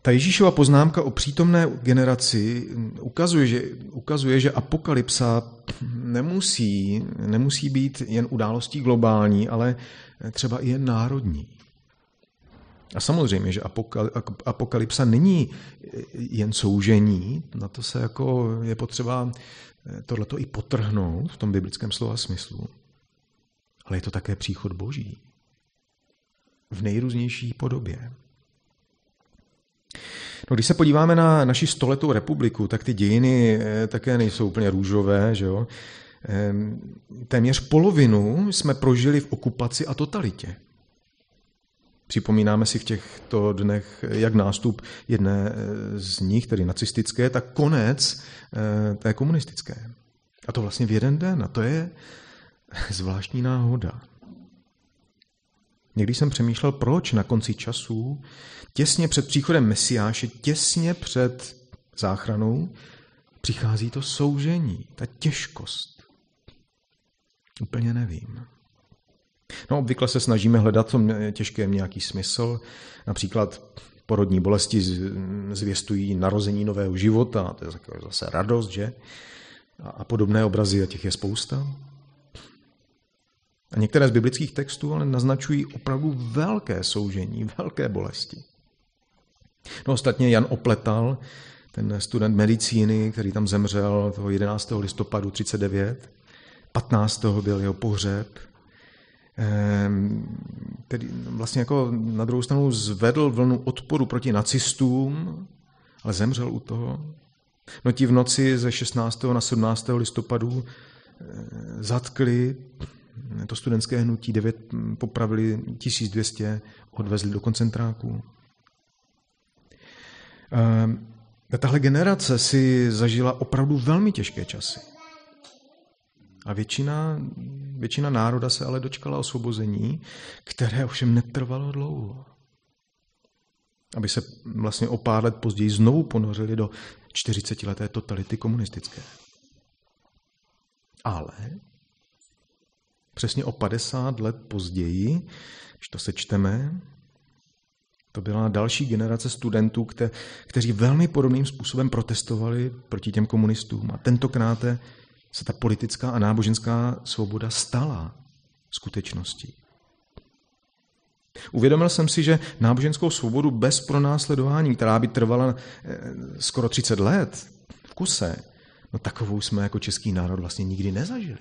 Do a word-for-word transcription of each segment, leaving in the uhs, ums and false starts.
Ta Ježíšova poznámka o přítomné generaci ukazuje, že, ukazuje, že apokalypsa nemusí, nemusí být jen událostí globální, ale třeba i jen národní. A samozřejmě, že apokalypsa není jen soužení, na to se jako je potřeba tohleto i podtrhnout v tom biblickém slova smyslu, ale je to také příchod Boží v nejrůznější podobě. No, když se podíváme na naši stoletou republiku, tak ty dějiny také nejsou úplně růžové, že jo? Téměř polovinu jsme prožili v okupaci a totalitě. Připomínáme si v těchto dnech jak nástup jedné z nich, tedy nacistické, tak konec té komunistické. A to vlastně v jeden den. A to je zvláštní náhoda. Někdy jsem přemýšlel, proč na konci časů, těsně před příchodem Mesiáše, těsně před záchranou, přichází to soužení, ta těžkost. Úplně nevím. No, obvykle se snažíme hledat v tom těžkém nějaký smysl. Například porodní bolesti zvěstují narození nového života, to je zase radost, že? A podobné obrazy, a těch je spousta. A některé z biblických textů ale naznačují opravdu velké soužení, velké bolesti. No, ostatně Jan Opletal, ten student medicíny, který tam zemřel toho jedenáctého listopadu třicet devět, patnáctého byl jeho pohřeb, který vlastně jako na druhou stranu zvedl vlnu odporu proti nacistům, ale zemřel u toho. No, ti v noci ze šestnáctého na sedmnáctého listopadu zatkli to studentské hnutí, devět popravili, tisíc dvě stě odvezli do koncentráků. Tahle generace si zažila opravdu velmi těžké časy. A většina, většina národa se ale dočkala osvobození, které ovšem netrvalo dlouho. Aby se vlastně o pár let později znovu ponořili do čtyřicetileté totality komunistické. Ale přesně o padesát let později, když to sečteme, to byla další generace studentů, kte, kteří velmi podobným způsobem protestovali proti těm komunistům. A tentokrát se ta politická a náboženská svoboda stala skutečností. Uvědomil jsem si, že náboženskou svobodu bez pronásledování, která by trvala skoro třicet let v kuse, no takovou jsme jako český národ vlastně nikdy nezažili.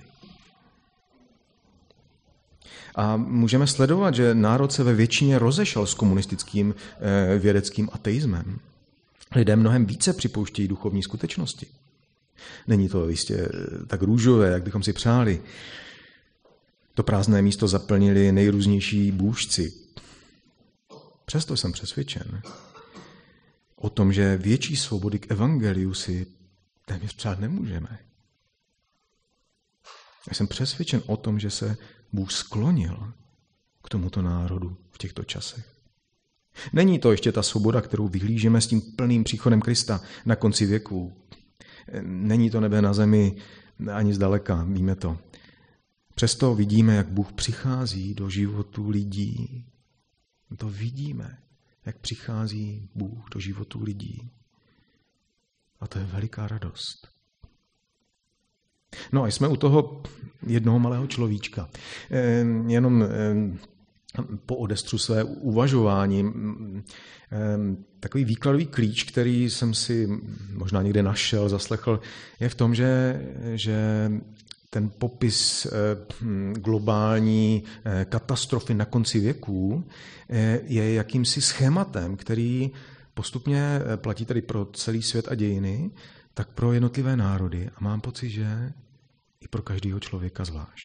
A můžeme sledovat, že národ se ve většině rozešel s komunistickým vědeckým ateismem. Lidé mnohem více připouštějí duchovní skutečnosti. Není to jistě tak růžové, jak bychom si přáli. To prázdné místo zaplnili nejrůznější bůžci. Přesto jsem přesvědčen o tom, že větší svobody k evangeliu si téměř přát nemůžeme. Já jsem přesvědčen o tom, že se Bůh sklonil k tomuto národu v těchto časech. Není to ještě ta svoboda, kterou vyhlížeme s tím plným příchodem Krista na konci věků. Není to nebe na zemi ani zdaleka, víme to. Přesto vidíme, jak Bůh přichází do životů lidí. To vidíme, jak přichází Bůh do životů lidí. A to je veliká radost. No a jsme u toho jednoho malého človíčka. Jenom po odestřu své uvažování. Takový výkladový klíč, který jsem si možná někde našel, zaslechl, je v tom, že, že ten popis globální katastrofy na konci věků je jakýmsi schématem, který postupně platí tedy pro celý svět a dějiny, tak pro jednotlivé národy. A mám pocit, že i pro každého člověka zvlášť.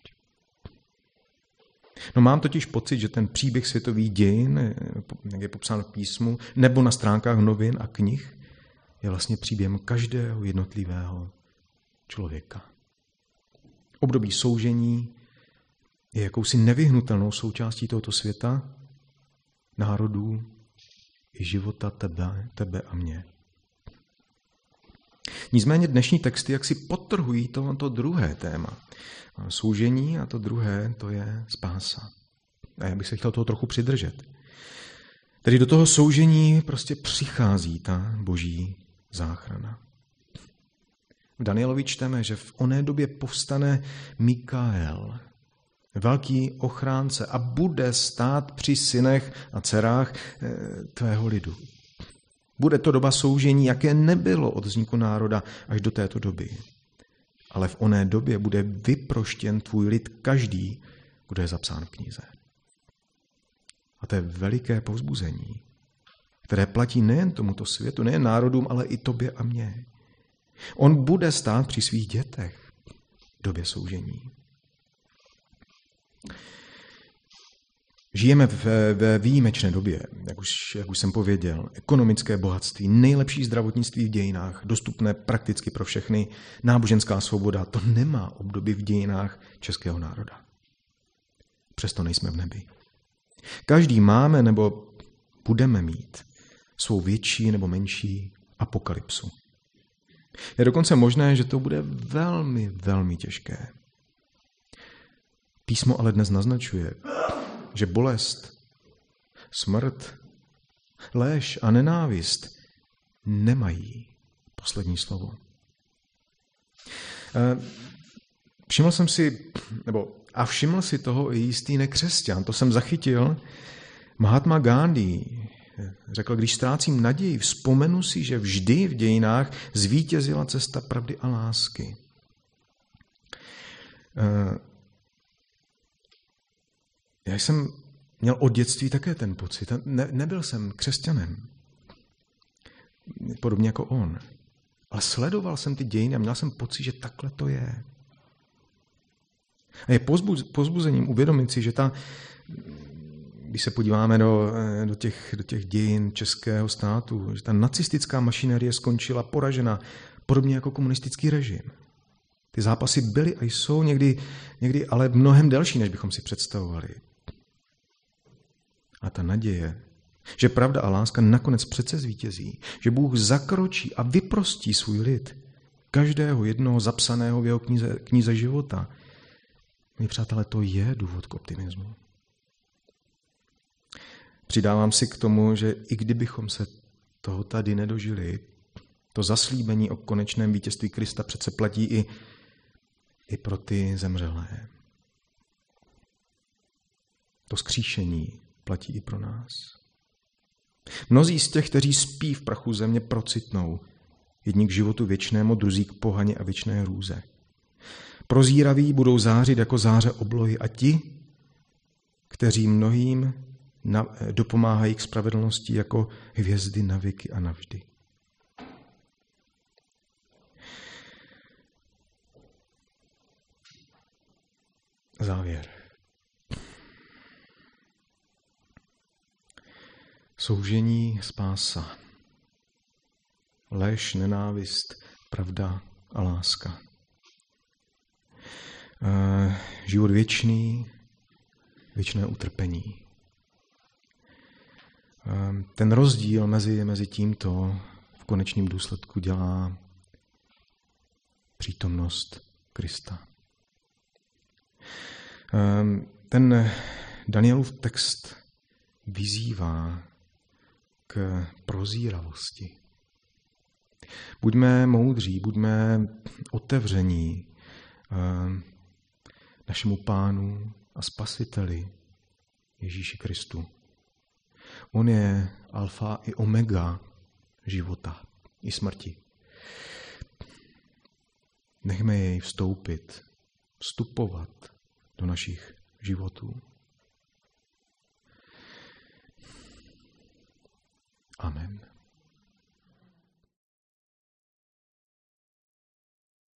No, mám totiž pocit, že ten příběh světových dějin, jak je popsán v písmu, nebo na stránkách novin a knih, je vlastně příběhem každého jednotlivého člověka. Období soužení je jakousi nevyhnutelnou součástí tohoto světa, národů i života tebe, tebe a mě. Nicméně dnešní texty jaksi podtrhují to, to druhé téma. Soužení a to druhé, to je spása. A já bych se chtěl toho trochu přidržet. Tedy do toho soužení prostě přichází ta boží záchrana. V Danielovi čteme, že v oné době povstane Mikael, velký ochránce, a bude stát při synech a dcerách tvého lidu. Bude to doba soužení, jaké nebylo od vzniku národa až do této doby. Ale v oné době bude vyproštěn tvůj lid každý, kdo je zapsán v knize. A to je veliké povzbuzení, které platí nejen tomuto světu, nejen národům, ale i tobě a mně. On bude stát při svých dětech v době soužení. Žijeme ve, ve výjimečné době, jak už, jak už jsem pověděl, ekonomické bohatství, nejlepší zdravotnictví v dějinách, dostupné prakticky pro všechny, náboženská svoboda, to nemá obdoby v dějinách českého národa. Přesto nejsme v nebi. Každý máme nebo budeme mít svou větší nebo menší apokalypsu. Je dokonce možné, že to bude velmi, velmi těžké. Písmo ale dnes naznačuje, že bolest, smrt, léž a nenávist nemají poslední slovo. Všiml jsem si, nebo a všiml si toho i jistý nekřesťan, to jsem zachytil. Mahatma Gandhi řekl, když ztrácím naději, vzpomenu si, že vždy v dějinách zvítězila cesta pravdy a lásky. Já jsem měl od dětství také ten pocit. Ne, nebyl jsem křesťanem, podobně jako on. Ale sledoval jsem ty dějiny a měl jsem pocit, že takhle to je. A je pozbuz, pozbuzením uvědomit si, že ta, když se podíváme do, do, těch, do těch dějin českého státu, že ta nacistická mašinerie skončila poražena, podobně jako komunistický režim. Ty zápasy byly a jsou někdy, někdy ale mnohem delší, než bychom si představovali. A ta naděje, že pravda a láska nakonec přece zvítězí, že Bůh zakročí a vyprostí svůj lid, každého jednoho zapsaného v jeho knize, knize života. Milí přátelé, to je důvod k optimismu. Přidávám si k tomu, že i kdybychom se toho tady nedožili, to zaslíbení o konečném vítězství Krista přece platí i, i pro ty zemřelé. To vzkříšení platí i pro nás. Mnozí z těch, kteří spí v prachu země, procitnou. Jedni k životu věčnému, druzí k pohaně a věčné hrůze. Prozíraví budou zářit jako záře oblohy a ti, kteří mnohým na, dopomáhají k spravedlnosti jako hvězdy na věky a navždy. Závěr. Soužení, spása. Lež, nenávist, pravda a láska. E, život věčný, věčné utrpení. E, ten rozdíl mezi, mezi tímto v konečném důsledku dělá přítomnost Krista. E, ten Danielův text vyzývá k prozíravosti. Buďme moudří, buďme otevření našemu Pánu a Spasiteli Ježíši Kristu. On je alfa i omega života i smrti. Nechme jej vstoupit, vstupovat do našich životů. Amen.